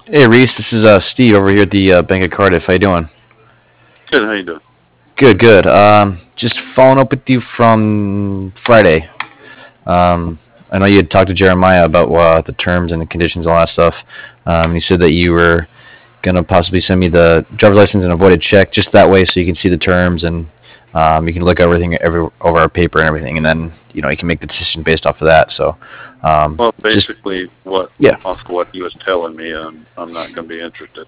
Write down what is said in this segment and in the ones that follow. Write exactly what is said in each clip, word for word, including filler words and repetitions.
Hey Reese, this is uh, Steve over here at the uh, Bank of Cardiff. How you doing? Good. How you doing? Good, good. Um, just following up with you from Friday. Um, I know you had talked to Jeremiah about uh, the terms and the conditions, all that stuff. Um, you said that you were gonna possibly send me the driver's license and a voided check, just that way, so you can see the terms and um, you can look everything every, over our paper and everything, and then you know you can make the decision based off of that. So, um, Well, just basically, what yeah, off of what he was telling me, um, I'm not going to be interested.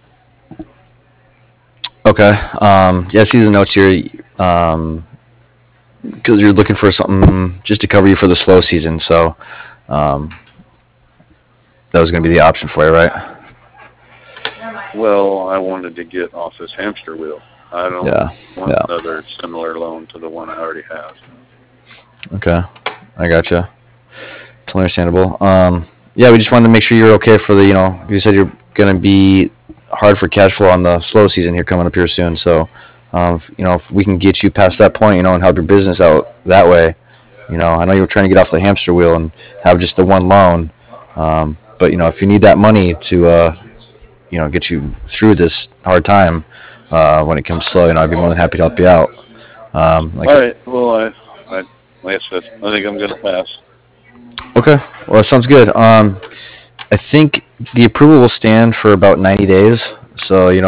okay. Um, yeah, I see the notes here. Um, because you're looking for something just to cover you for the slow season. So um, that was going to be the option for you, right? Well, I wanted to get off this hamster wheel. I don't Yeah, want yeah. another similar loan to the one I already have. Okay, I gotcha. Totally understandable. Um, yeah, we just wanted to make sure you're okay for the, you know, you said you're going to be hard for cash flow on the slow season here coming up here soon. So, um, if, you know, if we can get you past that point, you know, and help your business out that way, you know, I know you were trying to get off the hamster wheel and have just the one loan. Um, but, you know, if you need that money to, uh, you know, get you through this hard time uh, when it comes slow, you know, I'd be more than happy to help you out. Um, like, All right. Well, I, I, like I said, I think I'm going to pass. okay, well, that sounds good. Um, I think the approval will stand for about ninety days. So, you know,